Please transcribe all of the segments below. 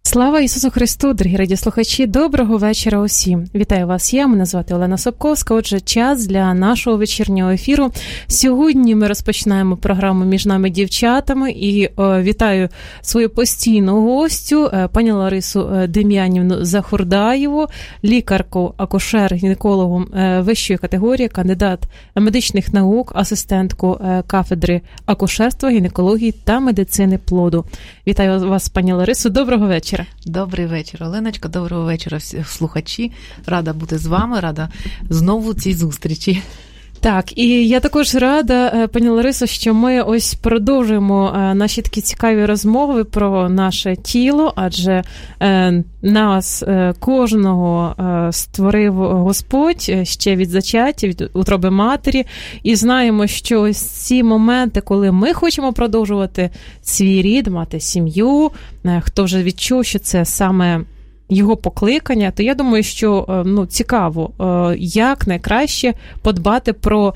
Слава Ісусу Христу, дорогі радіослухачі, доброго вечора усім. Вітаю вас, мене звати Олена Собковська. Отже, час для нашого вечірнього ефіру. Сьогодні ми розпочинаємо програму «Між нами дівчатами» і вітаю свою постійну гостю, пані Ларису Дем'янівну Захурдаєву, лікарку, акушер-гінекологу вищої категорії, кандидат медичних наук, асистентку кафедри акушерства, гінекології та медицини плоду. Вітаю вас, пані Ларису, доброго вечора. Добрий вечір, Оленочка, доброго вечора всі слухачі. Рада бути з вами, рада знову цій зустрічі. Так, і я також рада, пані Ларисо, що ми ось продовжуємо наші такі цікаві розмови про наше тіло, адже нас кожного створив Господь ще від зачаття, від утроби матері, і знаємо, що ось ці моменти, коли ми хочемо продовжувати свій рід, мати сім'ю, хто вже відчув, що це саме його покликання, то я думаю, що цікаво, як найкраще подбати про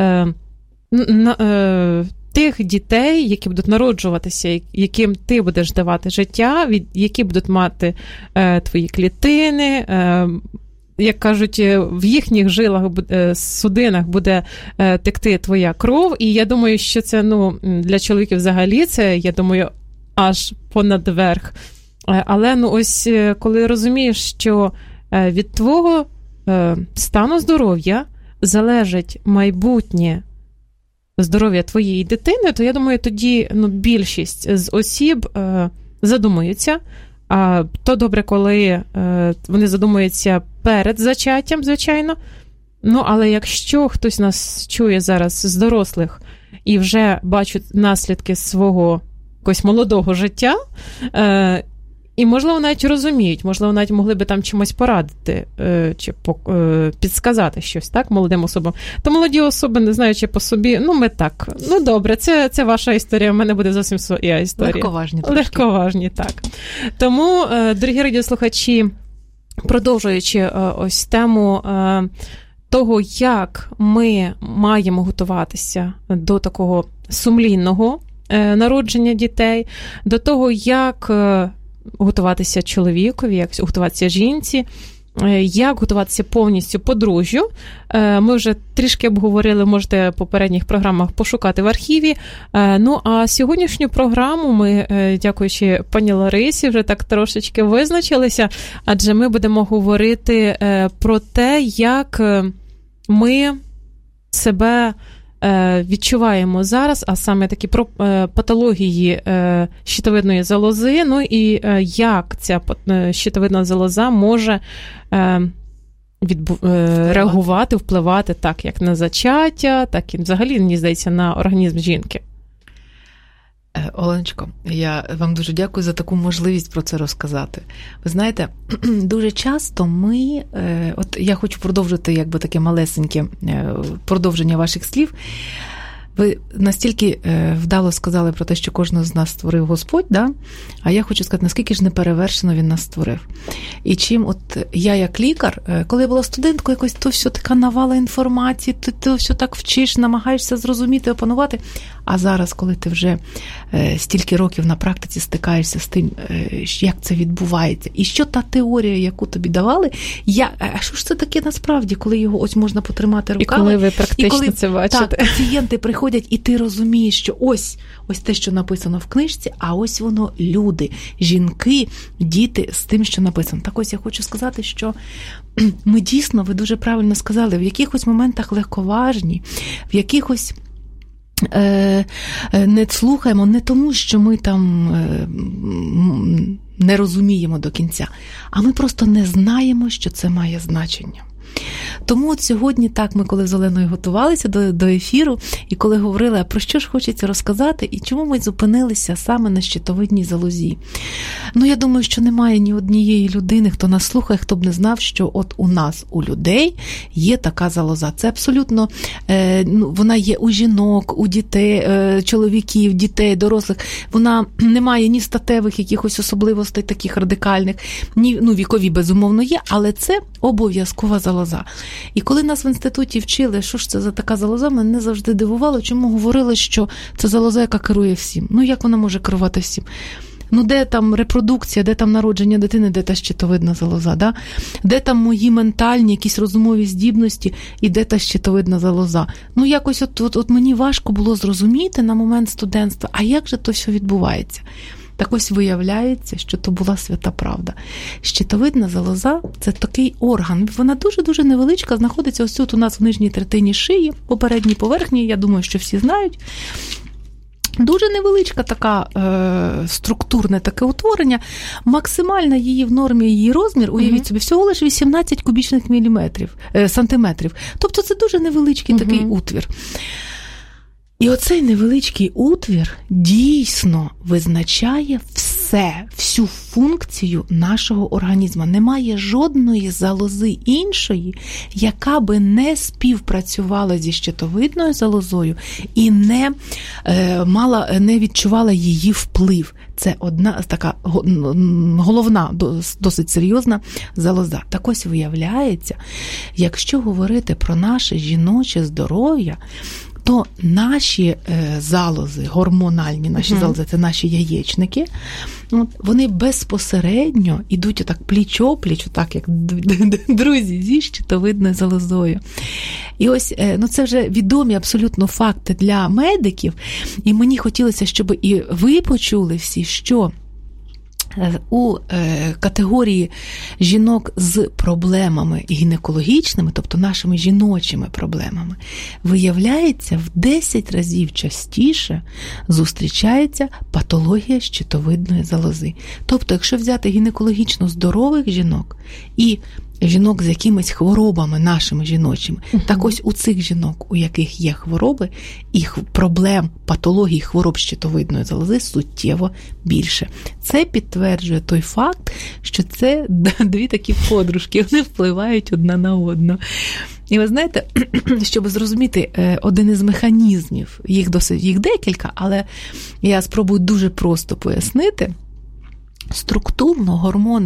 тих дітей, які будуть народжуватися, яким ти будеш давати життя, які будуть мати твої клітини, як кажуть, в їхніх жилах, судинах буде текти твоя кров. І я думаю, що це для чоловіків взагалі, це, я думаю, аж понад верх. Але ось коли розумієш, що від твого стану здоров'я залежить майбутнє здоров'я твоєї дитини, то я думаю, тоді більшість з осіб задумуються. То добре, коли вони задумуються перед зачаттям, звичайно. Але якщо хтось нас чує зараз з дорослих і вже бачить наслідки свого якогось молодого життя, і, можливо, навіть розуміють, можливо, навіть могли би там чимось порадити чи підсказати щось, так, молодим особам. То молоді особи, не знаючи по собі, ми так, добре, це ваша історія, в мене буде зовсім своя історія. Легковажні. Легковажні, так. Тому, дорогі радіослухачі, продовжуючи ось тему того, як ми маємо готуватися до такого сумлінного народження дітей, до того, як готуватися чоловікові, як готуватися жінці, як готуватися повністю подружжю. Ми вже трішки обговорили, можете в попередніх програмах пошукати в архіві. А сьогоднішню програму ми, дякуючи пані Ларисі, вже так трошечки визначилися, адже ми будемо говорити про те, як ми себе відчуваємо зараз, а саме такі про патології щитовидної залози, і як ця щитовидна залоза може реагувати, впливати так, як на зачаття, так і взагалі, мені здається, на організм жінки. Оленочко, я вам дуже дякую за таку можливість про це розказати. Ви знаєте, дуже часто от я хочу продовжити таке малесеньке продовження ваших слів. Ви настільки вдало сказали про те, що кожного з нас створив Господь, да? А я хочу сказати, наскільки ж неперевершено Він нас створив. І чим я як лікар, коли я була студенткою, якось то все така навала інформації, ти все так вчиш, намагаєшся зрозуміти, опанувати. А зараз, коли ти вже стільки років на практиці стикаєшся з тим, як це відбувається, і що та теорія, яку тобі давали, а що ж це таке насправді, коли його ось можна потримати руками? І коли ви практично це бачите. Так, пацієнти приходять, і ти розумієш, що ось те, що написано в книжці, а ось воно люди, жінки, діти з тим, що написано. Так ось я хочу сказати, що ми дійсно, ви дуже правильно сказали, в якихось моментах легковажні, в якихось не слухаємо не тому, що ми там не розуміємо до кінця, а ми просто не знаємо, що це має значення. Тому от сьогодні так, ми коли з Оленою готувалися до ефіру, і коли говорили, а про що ж хочеться розказати, і чому ми зупинилися саме на щитовидній залозі. Я думаю, що немає ні однієї людини, хто нас слухає, хто б не знав, що от у нас, у людей, є така залоза. Це абсолютно, вона є у жінок, у дітей, чоловіків, дітей, дорослих. Вона не має ні статевих якихось особливостей таких радикальних, ні, вікові, безумовно, є, але це обов'язкова залоза. І коли нас в інституті вчили, що ж це за така залоза, мене завжди дивувало, чому говорили, що це залоза, яка керує всім. Як вона може керувати всім? де там репродукція, де там народження дитини, де та щитовидна залоза, да? Де там мої ментальні, якісь розумові здібності, і де та щитовидна залоза. Якось от мені важко було зрозуміти на момент студентства, а як же то все відбувається? Так ось виявляється, що то була свята правда. Щитовидна залоза – це такий орган. Вона дуже-дуже невеличка, знаходиться ось тут у нас в нижній третині шиї, попередній поверхні, я думаю, що всі знають. Дуже невеличка така структурне таке утворення. Максимальна її в нормі, її розмір, уявіть собі, всього лише 18 кубічних сантиметрів. Тобто це дуже невеличкий такий утвір. І оцей невеличкий утвір дійсно визначає всю функцію нашого організму. Немає жодної залози іншої, яка би не співпрацювала зі щитовидною залозою і не відчувала її вплив. Це одна така головна, досить серйозна залоза. Так ось виявляється, якщо говорити про наше жіноче здоров'я, то наші залози, гормональні наші залози, це наші яєчники, вони безпосередньо йдуть отак пліч-опліч, так як друзі, зі щитовидною залозою. І ось, це вже відомі абсолютно факти для медиків, і мені хотілося, щоб і ви почули всі, що у категорії жінок з проблемами гінекологічними, тобто нашими жіночими проблемами, виявляється, в 10 разів частіше зустрічається патологія щитовидної залози. Тобто, якщо взяти гінекологічно здорових жінок і жінок з якимись хворобами нашими жіночими, так ось у цих жінок, у яких є хвороби, їх проблем, патологій, хвороб щитовидної залози суттєво більше. Це підтверджує той факт, що це дві такі подружки, вони впливають одна на одну. І ви знаєте, щоб зрозуміти один із механізмів, їх декілька, але я спробую дуже просто пояснити. Структурно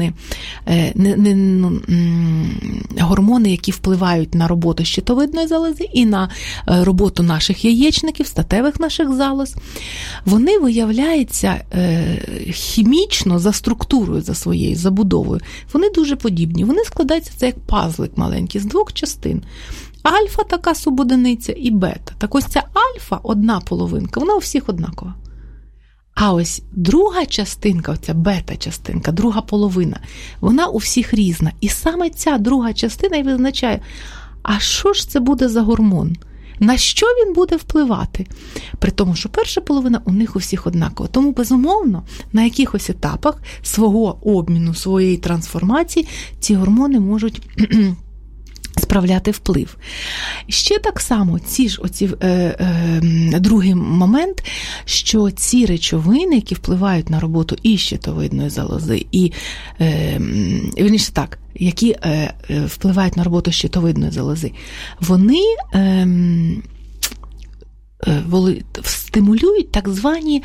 гормони, які впливають на роботу щитовидної залози і на роботу наших яєчників, статевих наших залоз, вони виявляються хімічно за структурою, за своєю забудовою. Вони дуже подібні. Вони складаються, це як пазлик маленький, з двох частин. Альфа така субодиниця і бета. Так ось ця альфа, одна половинка, вона у всіх однакова. А ось друга частинка, оця бета-частинка, друга половина, вона у всіх різна. І саме ця друга частина і визначає, а що ж це буде за гормон? На що він буде впливати? При тому, що перша половина у них у всіх однакова. Тому, безумовно, на якихось етапах свого обміну, своєї трансформації ці гормони можуть справляти вплив. Ще так само, другий момент, що ці речовини, які впливають на роботу і щитовидної залози, які впливають на роботу щитовидної залози, вони стимулюють так звані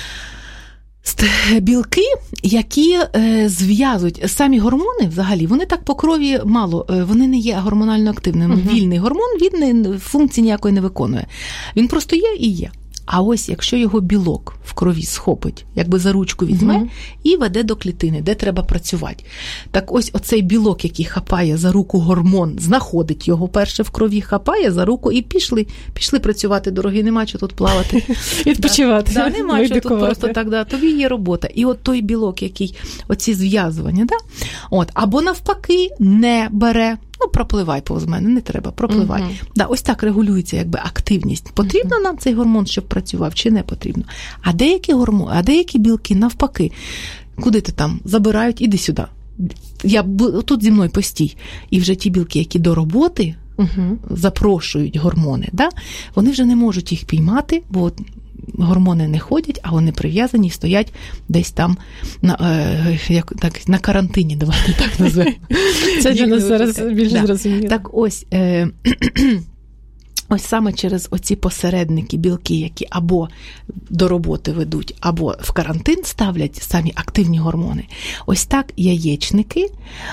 білки, які зв'язують самі гормони взагалі, вони так по крові мало, вони не є гормонально активними. Вільний гормон, він функції ніякої не виконує. Він просто є і є. А ось якщо його білок в крові схопить, якби за ручку візьме і веде до клітини, де треба працювати. Так ось оцей білок, який хапає за руку гормон, знаходить його перше в крові, хапає за руку і пішли працювати, дорогі, нема чого тут плавати. Відпочивати. Нема чого тут просто так, тобі є робота. І от той білок, який, оці зв'язування, або навпаки не бере, пропливай повз мене, не треба, пропливай. Ось так регулюється якби активність. Потрібно нам цей гормон, щоб працював, чи не потрібно? А деякі білки навпаки. Куди ти там? Забирають, іди сюди. Тут зі мною постій. І вже ті білки, які до роботи запрошують гормони, вони вже не можуть їх піймати, бо гормони не ходять, а вони прив'язані і стоять десь там на карантині, давайте так назвемо. Це для нас зараз більш зрозуміло. Так ось, Ось саме через оці посередники, білки, які або до роботи ведуть, або в карантин ставлять самі активні гормони. Ось так яєчники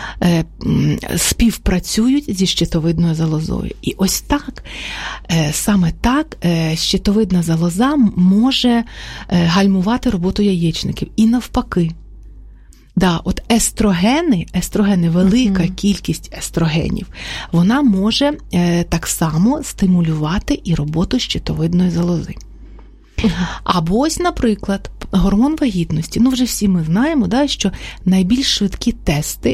співпрацюють зі щитовидною залозою. І ось так, саме так, щитовидна залоза може гальмувати роботу яєчників. І навпаки. Да, от естрогени, велика кількість естрогенів, вона може так само стимулювати і роботу щитовидної залози. Або ось, наприклад, гормон вагітності. Вже всі ми знаємо, да, що найбільш швидкі тести,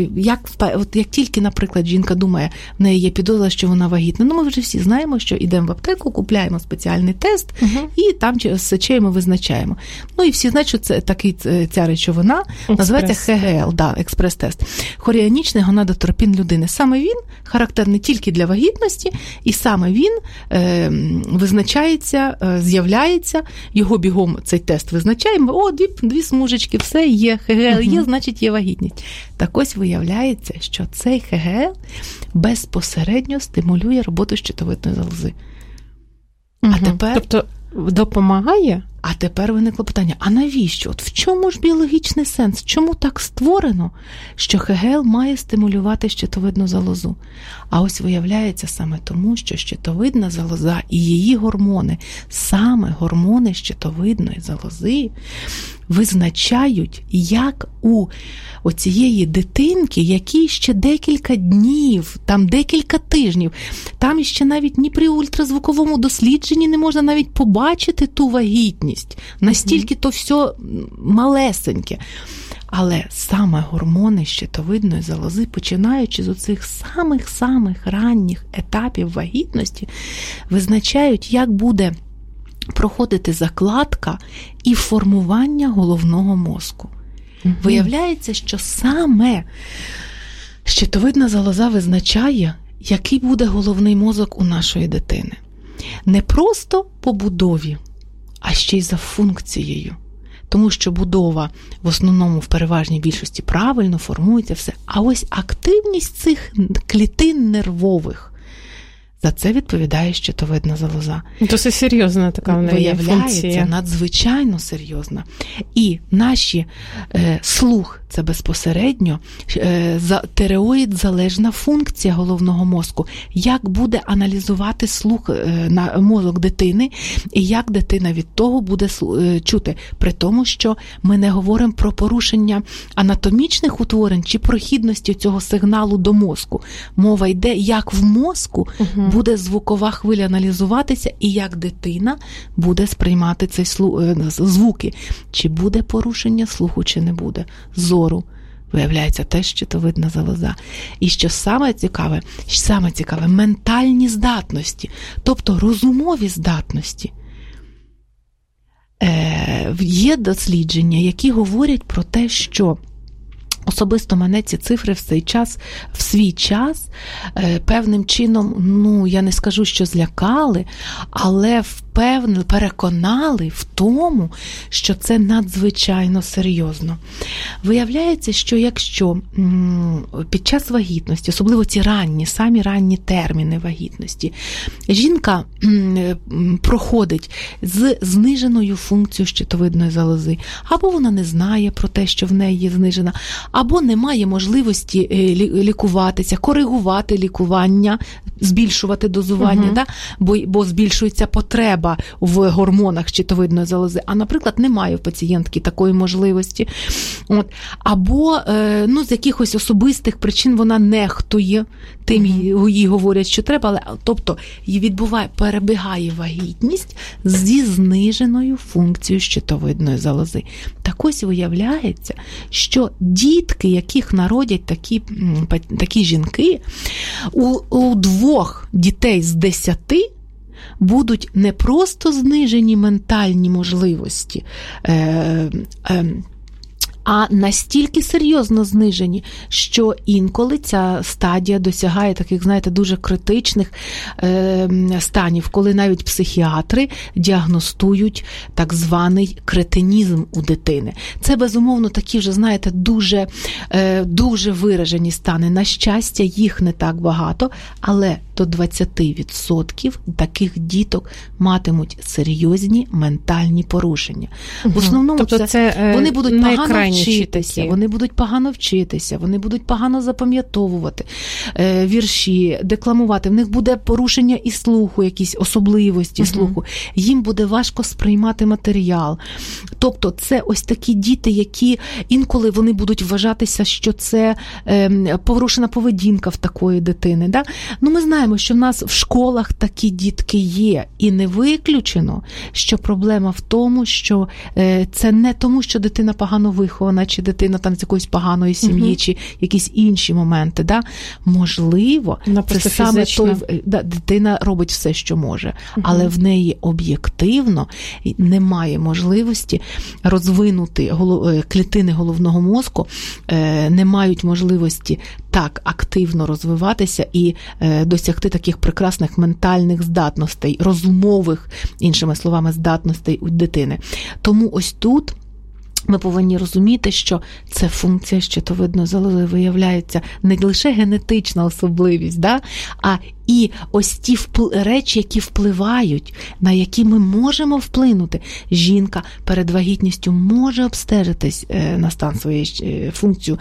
як тільки, наприклад, жінка думає, в неї є підозра, що вона вагітна, ми вже всі знаємо, що йдемо в аптеку, купляємо спеціальний тест, і там з сечею ми визначаємо. І всі знають, що це ця речовина називається ХГЛ, да, експрес-тест. Хоріонічний гонадотропін людини. Саме він характерний тільки для вагітності, і саме він визначається, з'являється, його бігом цей тест визначаємо, дві смужечки, все є, ХГЛ є, значить є вагітність. Так ось виявляється, що цей ХГЛ безпосередньо стимулює роботу щитовидної залози. А тепер... Тобто допомагає? А тепер виникло питання, а навіщо? В чому ж біологічний сенс? Чому так створено, що ХГЛ має стимулювати щитовидну залозу? А ось виявляється саме тому, що щитовидна залоза і її гормони, саме гормони щитовидної залози, визначають, як у оцієї дитинки, якій ще декілька днів, там декілька тижнів, там ще навіть ні при ультразвуковому дослідженні не можна навіть побачити ту вагітність. Настільки то все малесеньке. Але саме гормони щитовидної залози, починаючи з оцих самих-самих ранніх етапів вагітності, визначають, як буде проходити закладка і формування головного мозку. Виявляється, що саме щитовидна залоза визначає, який буде головний мозок у нашої дитини. Не просто по будові, а ще й за функцією. Тому що будова в основному в переважній більшості правильно формується все. А ось активність цих клітин нервових, за це відповідає щитовидна залоза. Досить серйозна така в неї функція. Виявляється, надзвичайно серйозна. І наші слух – це безпосередньо тиреоїд-залежна функція головного мозку. Як буде аналізувати слух на мозок дитини, і як дитина від того буде чути. При тому, що ми не говоримо про порушення анатомічних утворень чи прохідності цього сигналу до мозку. Мова йде, як в мозку буде звукова хвиля аналізуватися, і як дитина буде сприймати цей звуки. Чи буде порушення слуху, чи не буде. Зору. Виявляється, теж щитовидна залоза. І що саме цікаве, ментальні здатності, тобто розумові здатності. Є дослідження, які говорять про те, що особисто мене ці цифри в свій час певним чином, я не скажу, що злякали, але переконали в тому, що це надзвичайно серйозно. Виявляється, що якщо під час вагітності, особливо ці самі ранні терміни вагітності, жінка проходить з зниженою функцією щитовидної залози, або вона не знає про те, що в неї є знижена, або не має можливості лікуватися, коригувати лікування, збільшувати дозування, бо збільшується потреба в гормонах щитовидної залози, а, наприклад, немає в пацієнтки такої можливості. Або з якихось особистих причин вона нехтує тим, їй говорять, що треба, але, тобто перебігає вагітність зі зниженою функцією щитовидної залози. Так ось виявляється, що дітки, яких народять такі жінки, у 2 дітей з 10 будуть не просто знижені ментальні можливості, а настільки серйозно знижені, що інколи ця стадія досягає таких, дуже критичних станів, коли навіть психіатри діагностують так званий кретинізм у дитини. Це, безумовно, такі вже, дуже виражені стани. На щастя, їх не так багато, але до 20% таких діток матимуть серйозні ментальні порушення. В основному тобто це вони будуть погано вчитися, вони будуть погано запам'ятовувати вірші, декламувати. В них буде порушення і слуху, якісь особливості слуху. Їм буде важко сприймати матеріал. Тобто це ось такі діти, які інколи вони будуть вважатися, що це порушена поведінка в такої дитини. Да? Ну, ми знаємо, що в нас в школах такі дітки є. І не виключено, що проблема в тому, що це не тому, що дитина погано вихована, чи дитина там з якоїсь поганої сім'ї, чи якісь інші моменти. Да? Можливо, це саме той, дитина робить все, що може, але в неї об'єктивно немає можливості розвинути клітини головного мозку, не мають можливості так активно розвиватися і досягти таких прекрасних ментальних здатностей, розумових, іншими словами, здатностей у дитини. Тому ось тут ми повинні розуміти, що це функція щитовидної залози, виявляється не лише генетична особливість, да? А і ось ті речі, які впливають, на які ми можемо вплинути. Жінка перед вагітністю може обстежитись на стан своєї функцію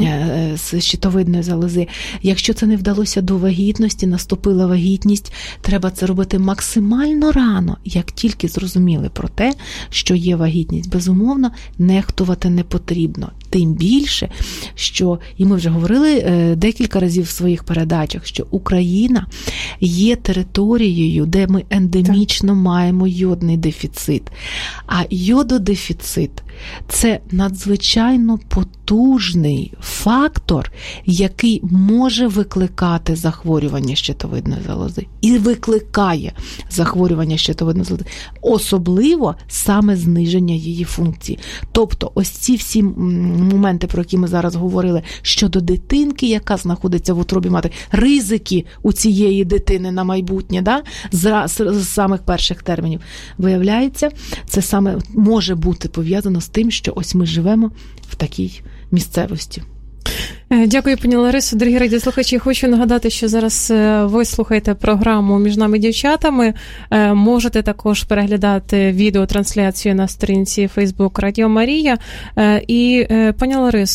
з щитовидної залози. Якщо це не вдалося до вагітності, наступила вагітність, треба це робити максимально рано, як тільки зрозуміли про те, що є вагітність. Безумовно, нехтувати не потрібно. Тим більше, що, і ми вже говорили декілька разів в своїх передачах, що Україна є територією, де ми ендемічно маємо йодний дефіцит. А йододефіцит – це надзвичайно потужний фактор, який може викликати захворювання щитовидної залози. І викликає захворювання щитовидної залози. Особливо саме зниження її функції. Тобто ось ці всі моменти, про які ми зараз говорили, щодо дитинки, яка знаходиться в утробі матері, ризики у цієї дитини на майбутнє, да? з самих перших термінів, виявляється, це саме може бути пов'язано з тим, що ось ми живемо в такій місцевості. Дякую, пані Ларисо. Дорогі радіослухачі, хочу нагадати, що зараз ви слухаєте програму «Між нами дівчатами». Можете також переглядати відеотрансляцію на сторінці Facebook Радіо Марія. І, пані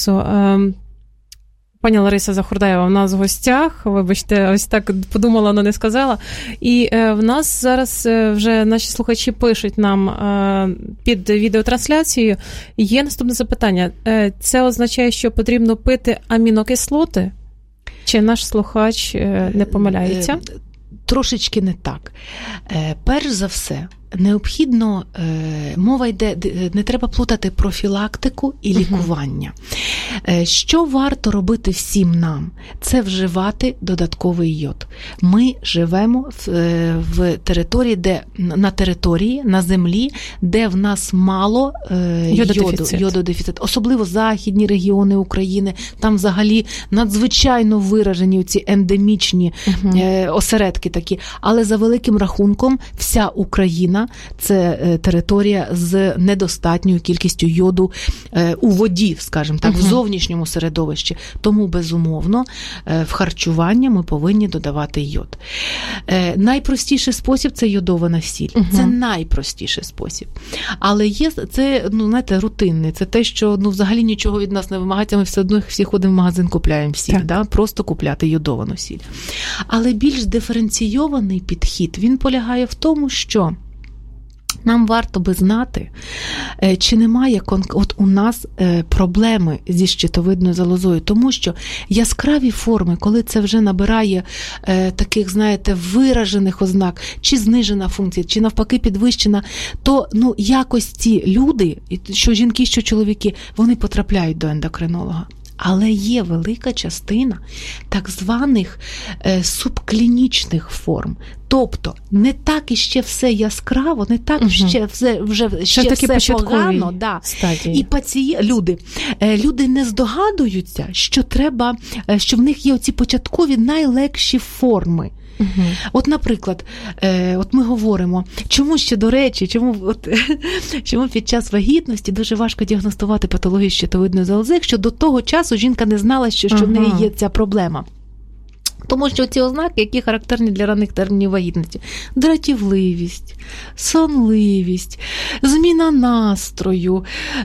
Лариса Захурдаєва в нас в гостях, вибачте, ось так подумала, але не сказала. І в нас зараз вже наші слухачі пишуть нам під відеотрансляцією. Є наступне запитання. Це означає, що потрібно пити амінокислоти? Чи наш слухач не помиляється? Трошечки не так. Перш за все, необхідно, мова йде, не треба плутати профілактику і лікування. Що варто робити всім нам? Це вживати додатковий йод. Ми живемо в території, на землі, де в нас мало йододефіцит. Особливо західні регіони України, там взагалі надзвичайно виражені ці ендемічні осередки такі. Але за великим рахунком вся Україна – це територія з недостатньою кількістю йоду у воді, скажімо так, в зовнішньому середовищі. Тому, безумовно, в харчування ми повинні додавати йод. Найпростіший спосіб – це йодована сіль. Це найпростіший спосіб. Але є, це, знаєте, рутинний. Це те, що, взагалі нічого від нас не вимагається. Ми все одно всі ходимо в магазин, купляємо сіль. Да? Просто купляти йодовану сіль. Але більш диференційований підхід, він полягає в тому, що нам варто би знати, чи немає от у нас проблеми зі щитовидною залозою, тому що яскраві форми, коли це вже набирає таких, знаєте, виражених ознак, чи знижена функція, чи навпаки підвищена, то якось ці люди, що жінки, що чоловіки, вони потрапляють до ендокринолога. Але є велика частина так званих субклінічних форм. Тобто не так іще все яскраво, не так ще все погано. Да. І люди не здогадуються, що в них є оці початкові найлегші форми. От, наприклад, от ми говоримо, чому ще, до речі, чому під час вагітності дуже важко діагностувати патологію щитовидної залози, якщо до того часу жінка не знала, що в неї є ця проблема. Тому що ці ознаки, які характерні для ранніх термінів вагітності: дратівливість, сонливість, зміна настрою,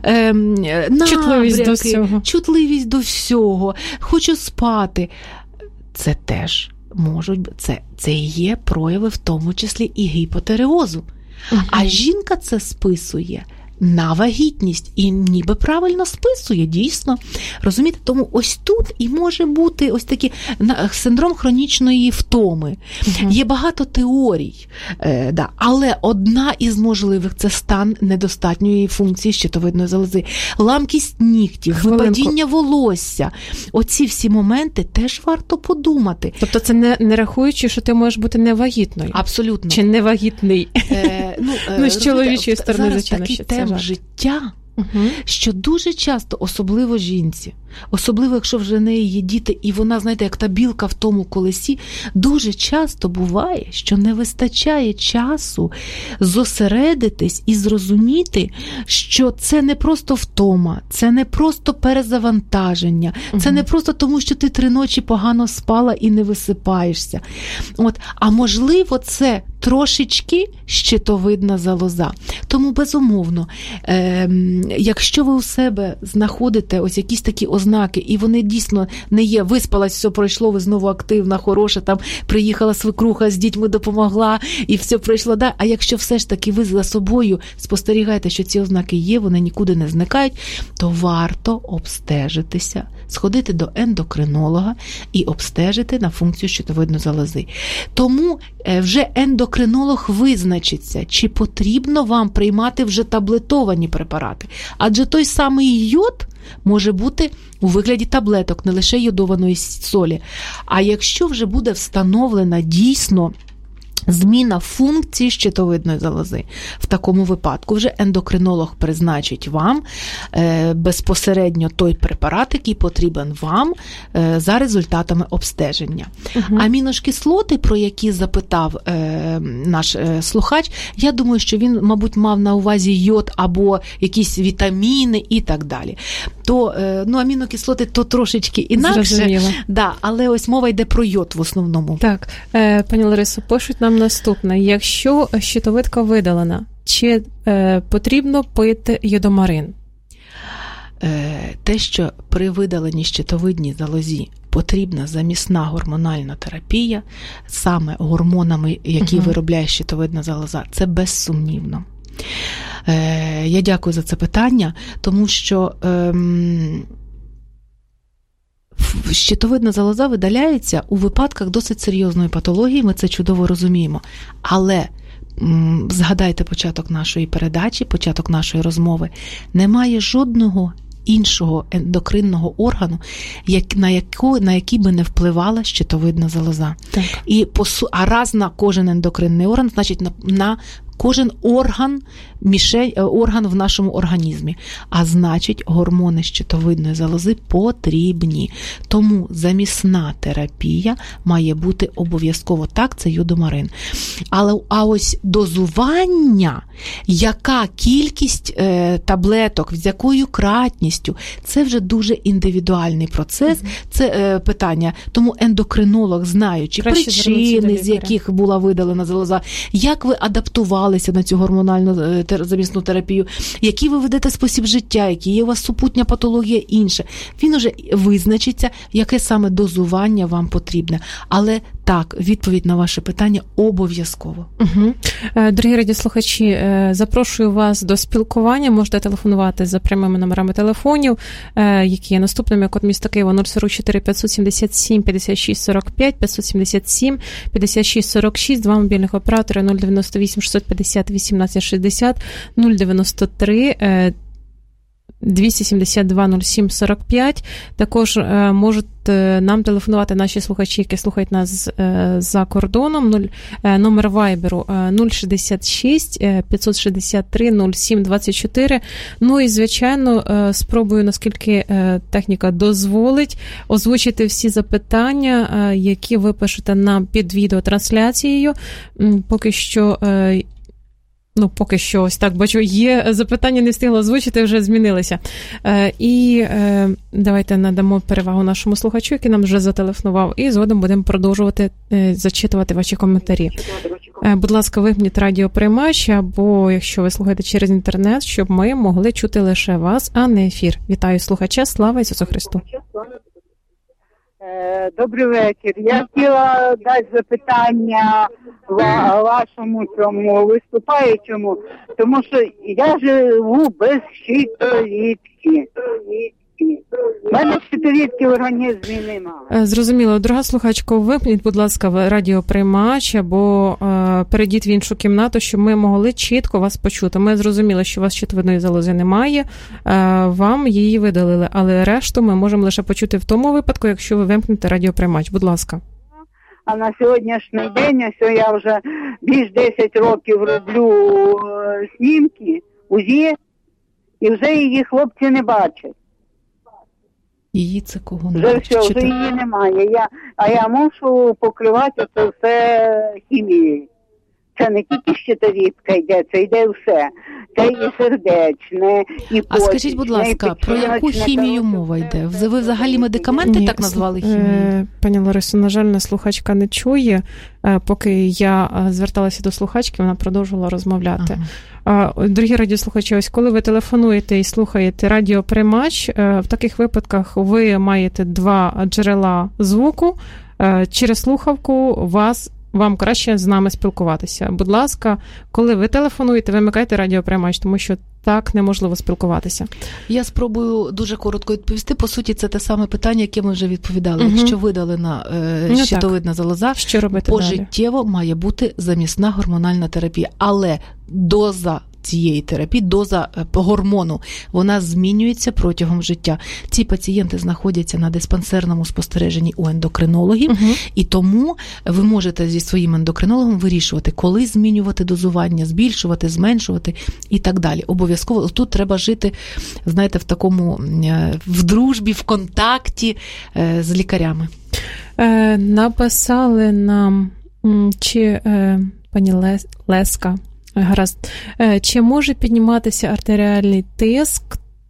набряки, чутливість до всього, хочу спати. Це теж можуть, це і є прояви, в тому числі і гіпотиреозу. А жінка це списує на вагітність. І ніби правильно списує, дійсно. Розумієте? Тому ось тут і може бути ось такий синдром хронічної втоми. Є багато теорій, але одна із можливих – це стан недостатньої функції щитовидної залози. Ламкість нігтів, випадіння волосся. Оці всі моменти теж варто подумати. Тобто це не рахуючи, що ти можеш бути невагітною? Абсолютно. Чи невагітний? З чоловічої сторони, звичайно, що це життя, що дуже часто, особливо жінці, особливо, якщо вже в неї є діти, і вона, знаєте, як та білка в тому колесі, дуже часто буває, що не вистачає часу зосередитись і зрозуміти, що це не просто втома, це не просто перезавантаження, це не просто тому, що ти 3 ночі погано спала і не висипаєшся. А можливо, це трошечки щитовидна залоза. Тому, безумовно, якщо ви у себе знаходите ось якісь такі ознаки, і вони дійсно не є, виспалась, все пройшло, ви знову активна, хороша, там приїхала свекруха, з дітьми допомогла, і все пройшло, а якщо все ж таки ви за собою спостерігаєте, що ці ознаки є, вони нікуди не зникають, то варто обстежитися, сходити до ендокринолога і обстежити на функцію щитовидної залози. Тому вже ендокринолог визначиться, чи потрібно вам приймати вже таблетовані препарати. Адже той самий йод може бути у вигляді таблеток, не лише йодованої солі. А якщо вже буде встановлена дійсно зміна функції щитовидної залози, в такому випадку вже ендокринолог призначить вам безпосередньо той препарат, який потрібен вам за результатами обстеження. Амінокислоти, про які запитав наш слухач, я думаю, що він, мабуть, мав на увазі йод або якісь вітаміни і так далі. То амінокислоти то трошечки інакше, але ось мова йде про йод в основному. Так, пані Ларисо, пишуть нам наступне. Якщо щитовидка видалена, чи потрібно пити йодомарин? Те, що при видаленні щитовидній залозі потрібна замісна гормональна терапія, саме гормонами, які виробляє щитовидна залоза, це безсумнівно. Я дякую за це питання, тому що щитовидна залоза видаляється у випадках досить серйозної патології, ми це чудово розуміємо. Але згадайте початок нашої передачі, початок нашої розмови. Немає жодного іншого ендокринного органу, на який би не впливала щитовидна залоза. Так. А раз на кожен ендокринний орган, значить на кожен орган в нашому організмі. А значить, гормони щитовидної залози потрібні. Тому замісна терапія має бути обов'язково. Так, це йодомарин. А ось дозування, яка кількість таблеток, з якою кратністю, це вже дуже індивідуальний процес, це питання. Тому ендокринолог, знаючи причини, з яких була видалена залоза, як ви адаптувалися на цю гормональну замісну терапію, який ви ведете спосіб життя, які є у вас супутня патологія інша, він уже визначиться, яке саме дозування вам потрібне. Але так, відповідь на ваше питання обов'язково. Дорогі радіослухачі, запрошую вас до спілкування. Можете телефонувати за прямими номерами телефонів, які є наступними: код міста Києва 044 577 56 45, 577 56 46, два мобільних оператори 098 650 18 60, 093 272 07 45. Також можуть нам телефонувати наші слухачі, які слухають нас за кордоном. Номер вайберу 066 563 07 24. Ну і, звичайно, спробую, наскільки техніка дозволить, озвучити всі запитання, які ви пишете нам під відеотрансляцією. Поки що Ну, поки що, ось так, бачу, є запитання, не встигла озвучити, вже змінилися. І давайте надамо перевагу нашому слухачу, який нам вже зателефонував, і згодом будемо продовжувати зачитувати ваші коментарі. Будь ласка, вимкніть радіоприймач, або, якщо ви слухаєте через інтернет, щоб ми могли чути лише вас, а не ефір. Вітаю слухача, слава Ісусу Христу! Добрий вечір. Я хотіла дати запитання вашому цьому виступаючому, тому що я живу без щитовідки. У мене щитовідки в організмі немає. Зрозуміло. Дорога слухачко, вимкніть, будь ласка, радіоприймач або перейдіть в іншу кімнату, щоб ми могли чітко вас почути. Ми зрозуміли, що у вас щитовидної залози немає, вам її видалили, але решту ми можемо лише почути в тому випадку, якщо ви вимкнете радіоприймач. Будь ласка. А на сьогоднішній день, ось я вже більш 10 років роблю знімки, УЗІ, і вже її хлопці не бачать. Її це кого не вже бачить? все, вже її немає. Я мушу покривати це все хімією. Це не тільки щитовідка йде, це йде все. Це і сердечне, і почечне. А скажіть, будь ласка, про яку хімію мова йде? Ви взагалі медикаменти так назвали хімією? Пані Ларисо, на жаль, слухачка не чує. Поки я зверталася до слухачки, вона продовжувала розмовляти. Дорогі радіослухачі, ось коли ви телефонуєте і слухаєте радіоприймач, в таких випадках ви маєте два джерела звуку. Через слухавку вам краще з нами спілкуватися. Будь ласка, коли ви телефонуєте, вимикайте радіоприймач, тому що так неможливо спілкуватися. Я спробую дуже коротко відповісти. По суті, це те саме питання, яке ми вже відповідали. Якщо видалена щитовидна залоза, пожиттєво має бути замісна гормональна терапія. Але доза цієї терапії, доза гормону, вона змінюється протягом життя. Ці пацієнти знаходяться на диспансерному спостереженні у ендокринологів, і тому ви можете зі своїм ендокринологом вирішувати, коли змінювати дозування, збільшувати, зменшувати і так далі. Обов'язково тут треба жити, знаєте, в такому, в дружбі, в контакті з лікарями. Написали нам, чи пані Леска, гаразд. Чи може підніматися артеріальний тиск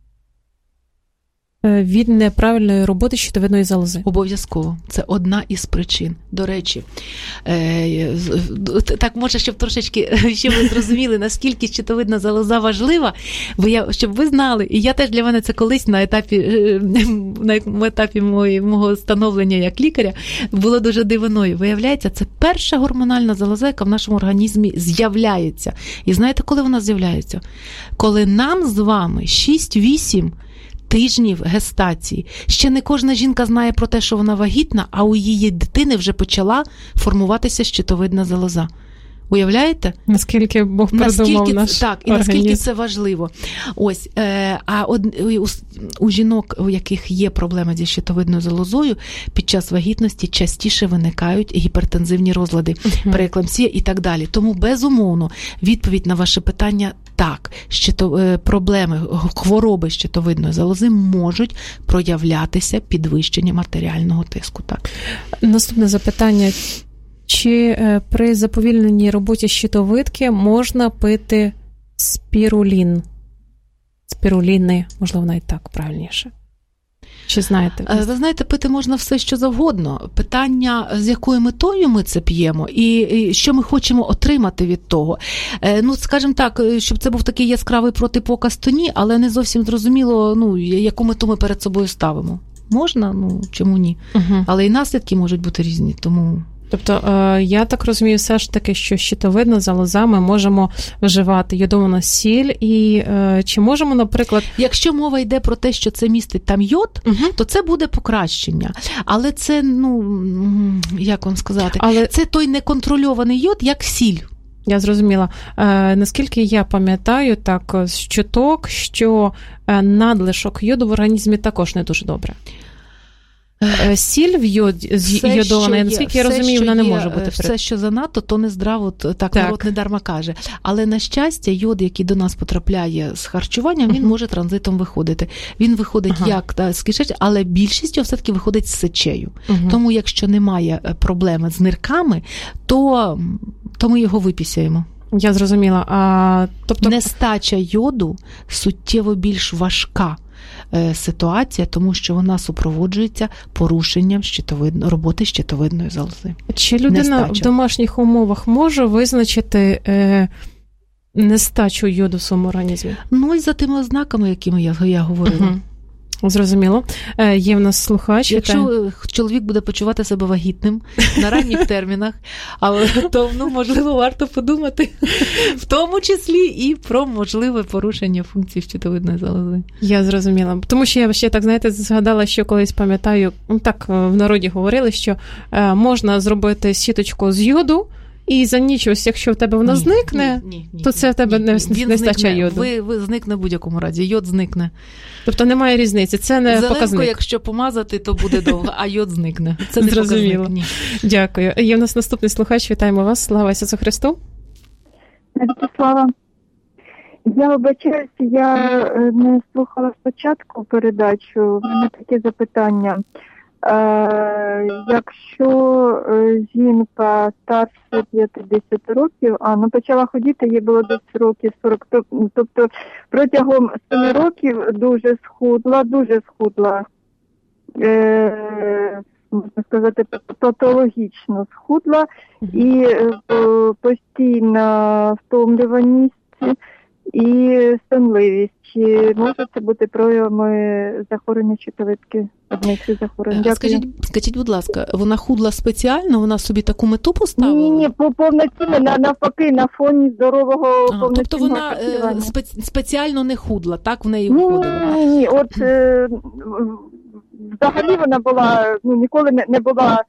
від неправильної роботи щитовидної залози? Обов'язково. Це одна із причин. До речі, так може, щоб трошечки, щоб ви зрозуміли, наскільки щитовидна залоза важлива, щоб ви знали, і я теж для мене це колись на етапі мого становлення як лікаря було дуже дивиною. Виявляється, це перша гормональна залоза, яка в нашому організмі з'являється. І знаєте, коли вона з'являється? Коли нам з вами 6-8 тижнів гестації. Ще не кожна жінка знає про те, що вона вагітна, а у її дитини вже почала формуватися щитовидна залоза. Уявляєте? Наскільки Бог придумав наш так, і організм. наскільки це важливо. Ось, у жінок, у яких є проблеми зі щитовидною залозою, під час вагітності частіше виникають гіпертензивні розлади, прееклампсія і так далі. Тому, безумовно, відповідь на ваше питання – так, проблеми, хвороби щитовидної залози можуть проявлятися підвищенням артеріального тиску. Так. Наступне запитання. Чи при заповільненій роботі щитовидки можна пити спірулін? Спіруліни, можливо, навіть так правильніше. Чи знаєте? Ви знаєте, пити можна все, що завгодно. Питання, з якою метою ми це п'ємо і що ми хочемо отримати від того. Ну, скажімо так, щоб це був такий яскравий протипоказ, то ні, але не зовсім зрозуміло, яку мету ми перед собою ставимо. Можна, чому ні? Але і наслідки можуть бути різні, тому... Тобто, я так розумію, все ж таки, що щитовидна залоза ми можемо вживати йодовану сіль, і чи можемо, наприклад... Якщо мова йде про те, що це містить там йод, то це буде покращення. Але це, як вам сказати, це той неконтрольований йод, як сіль. Я зрозуміла. Наскільки я пам'ятаю, так, з чуток, що надлишок йоду в організмі також не дуже добре. Сіль йодована, наскільки я розумію, вона не може бути. Все, що занадто, то не здраво, так народ не дарма каже. Але, на щастя, йод, який до нас потрапляє з харчуванням, він може транзитом виходити. Він виходить як з кишечі, але більшість його все-таки виходить з сечею. Тому, якщо немає проблеми з нирками, то ми його випісяємо. Я зрозуміла. Тобто... Нестача йоду суттєво більш важка ситуація, тому що вона супроводжується порушенням роботи щитовидної залози. Чи людина в домашніх умовах може визначити нестачу йоду в своєму організмі? Ну, і за тими ознаками, якими я говорила. Угу. Зрозуміло. Є в нас слухач. Якщо чоловік буде почувати себе вагітним на ранніх термінах, то, можливо, варто подумати в тому числі і про можливе порушення функцій щитовидної залози. Я зрозуміла. Тому що я ще так, знаєте, згадала, що колись пам'ятаю, так в народі говорили, що можна зробити сіточку з йоду, і за ніч, ось якщо в тебе вона зникне, то це в тебе нестача йоду. Ви зникне в будь-якому разі, йод зникне. Тобто немає різниці, це не Зеленку, показник. Якщо помазати, то буде довго, а йод зникне. Це не зрозуміло. Показник. Ні. Дякую. Є в нас наступний слухач, вітаємо вас. Слава Ісусу Христу. Слава. Я вибачаюся, я не слухала спочатку передачу. У мене таке запитання. Якщо жінка старше 50 років, почала ходити, їй було десь років 40, тобто протягом 7 років дуже схудла, можна сказати, патологічно схудла і постійна втомлюваність і сонливість. Чи може це бути проявами захворювання щитовидки? Одних із захворювань. Скажіть, будь ласка, вона худла спеціально? Вона собі таку мету поставила? Ні, повноцінно, навпаки, на фоні здорового повноцінного тобто вона спеціально не худла, так в неї виходило? Ні, от взагалі вона була, ніколи не була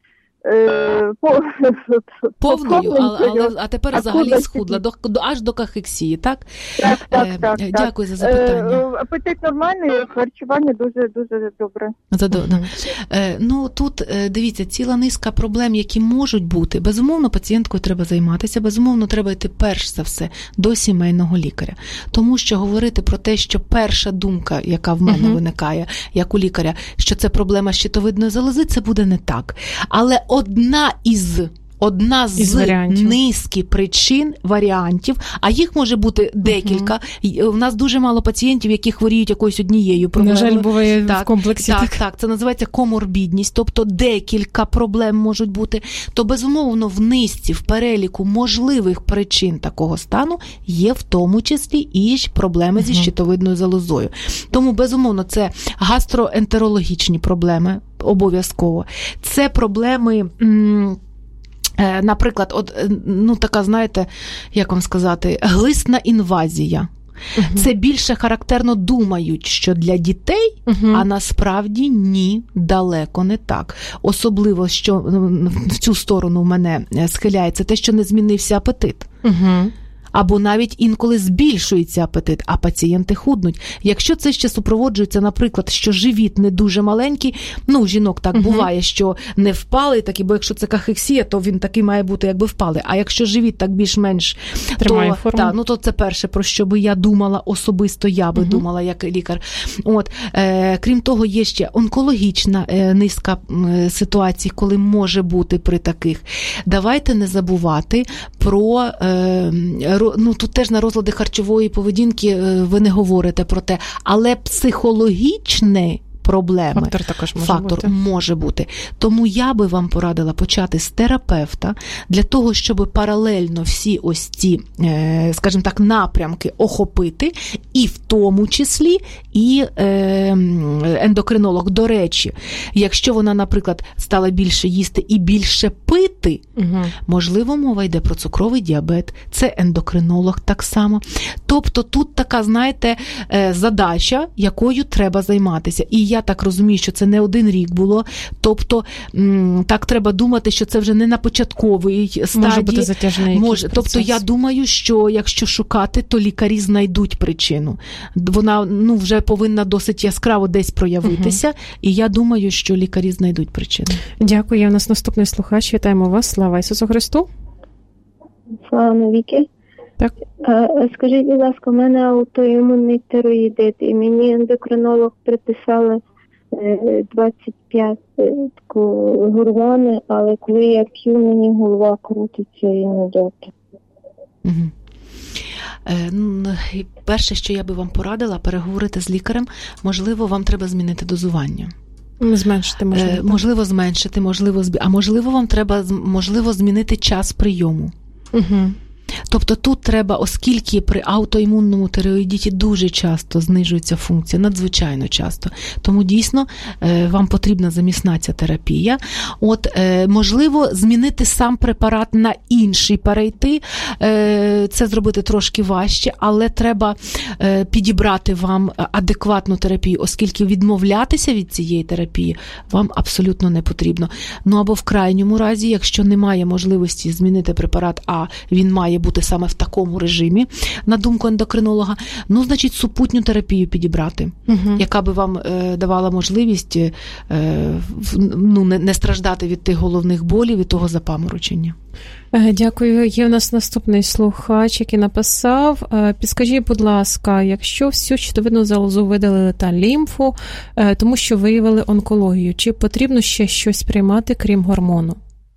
повною, а тепер взагалі схудла, аж до кахексії, так? Так. Дякую за запитання. Апетит нормальний, харчування дуже добре. Тут, дивіться, ціла низка проблем, які можуть бути. Безумовно, пацієнткою треба займатися, безумовно, треба йти перш за все до сімейного лікаря. Тому що говорити про те, що перша думка, яка в мене виникає, як у лікаря, що це проблема щитовидної залози, це буде не так. Але одна з низки причин, варіантів, а їх може бути декілька. У нас дуже мало пацієнтів, які хворіють якоюсь однією проблемою. На жаль, буває в комплексі. Так, це називається коморбідність, тобто декілька проблем можуть бути. То, безумовно, в низці, в переліку можливих причин такого стану є в тому числі і проблеми зі щитовидною залозою. Тому, безумовно, це гастроентерологічні проблеми, обов'язково. Це проблеми... Наприклад, така, знаєте, як вам сказати, глисна інвазія. Це більше характерно думають, що для дітей, а насправді ні, далеко не так. Особливо, що в цю сторону в мене схиляється те, що не змінився апетит. Або навіть інколи збільшується апетит, а пацієнти худнуть. Якщо це ще супроводжується, наприклад, що живіт не дуже маленький, у жінок так буває, що не впалий, бо якщо це кахексія, то він такий має бути якби впалий. А якщо живіт так більш-менш, то це перше, про що би я думала особисто, я би думала як лікар. Крім того, є ще онкологічна низка ситуацій, коли може бути при таких. Давайте не забувати про... тут теж на розлади харчової поведінки ви не говорите про те, але психологічний проблеми. Фактор може бути. Тому я би вам порадила почати з терапевта для того, щоб паралельно всі ось ці, скажімо так, напрямки охопити, і в тому числі і ендокринолог. До речі, якщо вона, наприклад, стала більше їсти і більше пити, можливо, мова йде про цукровий діабет, це ендокринолог так само. Тобто тут така, знаєте, задача, якою треба займатися. І я так розумію, що це не один рік було. Тобто, так треба думати, що це вже не на початковій стадії. Може бути затяжний процес. Тобто, я думаю, що якщо шукати, то лікарі знайдуть причину. Вона, вже повинна досить яскраво десь проявитися, і я думаю, що лікарі знайдуть причину. Дякую. У нас наступний слухач. Вітаємо вас. Слава Ісусу Христу. Слава навіки. Так. Скажіть, будь ласка, у мене аутоімунний тироїдит, і мені ендокринолог приписали 25 гормони, але коли я п'ю, мені голова крутиться і не добре. Перше, що я би вам порадила, переговорити з лікарем, можливо, вам треба змінити дозування. Зменшити, можливо. Можливо, зменшити, можливо, вам треба, змінити час прийому. Угу. Тобто тут треба, оскільки при аутоімунному тиреоїдіті дуже часто знижується функція, надзвичайно часто, тому дійсно вам потрібна замісна ця терапія. Можливо, змінити сам препарат на інший, перейти, це зробити трошки важче, але треба підібрати вам адекватну терапію, оскільки відмовлятися від цієї терапії вам абсолютно не потрібно. Або в крайньому разі, якщо немає можливості змінити препарат, а він має бути саме в такому режимі, на думку ендокринолога, значить, супутню терапію підібрати, яка би вам давала можливість не страждати від тих головних болів, від того запаморочення. Дякую. Є у нас наступний слухач, який написав: підскажіть, будь ласка, якщо всю щитовидну залозу видалили та лімфу, тому що виявили онкологію, чи потрібно ще щось приймати, крім гормону?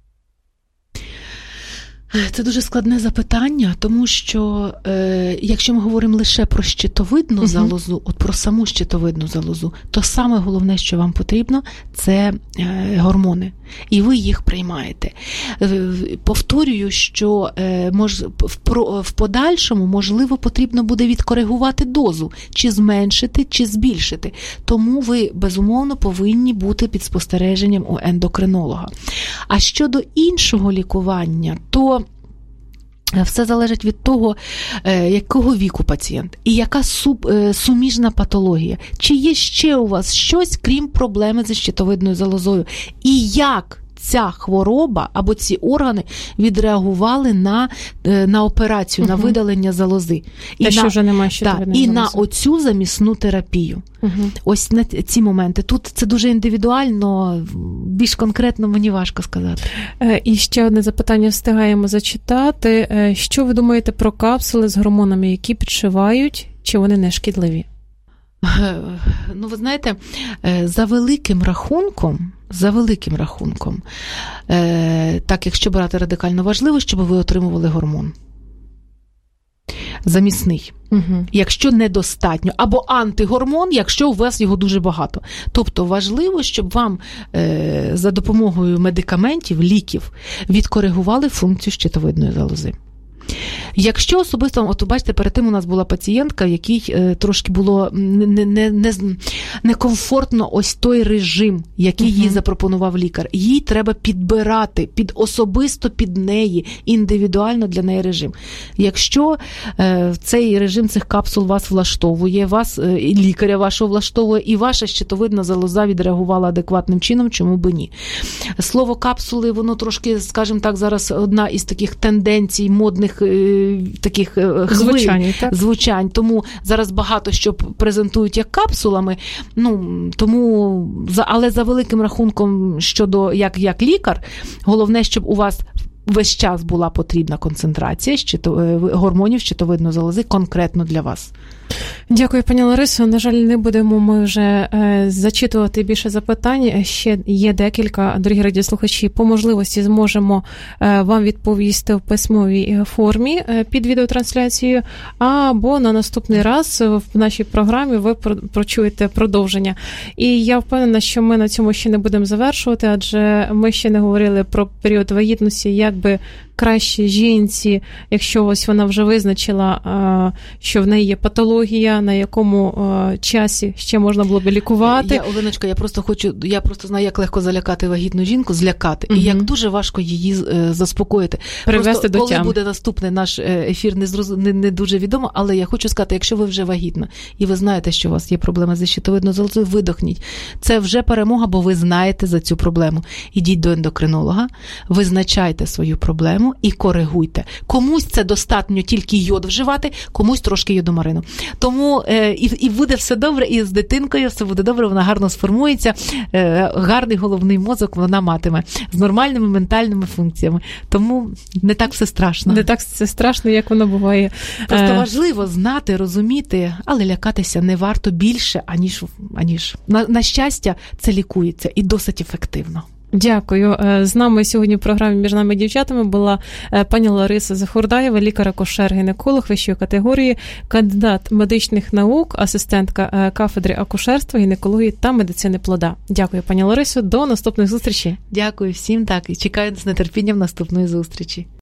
Це дуже складне запитання, тому що якщо ми говоримо лише про щитовидну залозу, про саму щитовидну залозу, то саме головне, що вам потрібно, це гормони. І ви їх приймаєте. Повторюю, що в подальшому, можливо, потрібно буде відкоригувати дозу, чи зменшити, чи збільшити. Тому ви, безумовно, повинні бути під спостереженням у ендокринолога. А щодо іншого лікування, то все залежить від того, якого віку пацієнт і яка суміжна патологія. Чи є ще у вас щось, крім проблеми зі щитовидною залозою? І як ця хвороба або ці органи відреагували на операцію, на видалення залози. Що вже немає щитовидної залози. І на оцю замісну терапію. Ось на ці моменти. Тут це дуже індивідуально, більш конкретно мені важко сказати. І ще одне запитання встигаємо зачитати. Що ви думаєте про капсули з гормонами, які підшивають, чи вони не шкідливі? Ви знаєте, за великим рахунком, так, якщо брати радикально, важливо, щоб ви отримували гормон замісний. Якщо недостатньо, або антигормон, якщо у вас його дуже багато. Тобто важливо, щоб вам за допомогою медикаментів, ліків, відкоригували функцію щитовидної залози. Якщо особисто, бачите, перед тим у нас була пацієнтка, в якій трошки було некомфортно ось той режим, який їй запропонував лікар. Їй треба підбирати особисто під неї, індивідуально для неї режим. Якщо цей режим цих капсул вас влаштовує, і лікаря вашого влаштовує, і ваша щитовидна залоза відреагувала адекватним чином, чому би ні. Слово капсули, воно трошки, скажімо так, зараз одна із таких тенденцій модних таких звучань. Тому зараз багато що презентують як капсулами. Але за великим рахунком, щодо як лікар, головне, щоб у вас весь час була потрібна концентрація гормонів щитовидної залози конкретно для вас. Дякую, пані Ларисо. На жаль, не будемо ми вже зачитувати більше запитань. Ще є декілька, дорогі радіослухачі, по можливості зможемо вам відповісти в письмовій формі під відеотрансляцією, або на наступний раз в нашій програмі ви прочуєте продовження. І я впевнена, що ми на цьому ще не будемо завершувати, адже ми ще не говорили про період вагітності, як би краще жінці, якщо ось вона вже визначила, що в неї є патологія, на якому часі ще можна було б лікувати. Оленочка, я просто знаю, як легко залякати вагітну жінку, злякати, і як дуже важко її заспокоїти. Привести до тями. Коли буде наступний наш ефір, не дуже відомо, але я хочу сказати, якщо ви вже вагітна, і ви знаєте, що у вас є проблема зі щитовидною залозою, видохніть. Це вже перемога, бо ви знаєте за цю проблему. Ідіть до ендокринолога, визначайте свою проблему і коригуйте. Комусь це достатньо тільки йод вживати, комусь трошки йодомарину. Тому і буде все добре, і з дитинкою все буде добре, вона гарно сформується, гарний головний мозок вона матиме з нормальними ментальними функціями. Тому не так все страшно. Не так все страшно, як воно буває. Просто важливо знати, розуміти, але лякатися не варто більше, аніж. На щастя, це лікується і досить ефективно. Дякую. З нами сьогодні в програмі «Між нами дівчатами» була пані Лариса Захурдаєва, лікар-акушер-гінеколог вищої категорії, кандидат медичних наук, асистентка кафедри акушерства, гінекології та медицини плода. Дякую, пані Ларисо. До наступних зустрічей. Дякую всім, так, і чекаю з нетерпінням наступної зустрічі.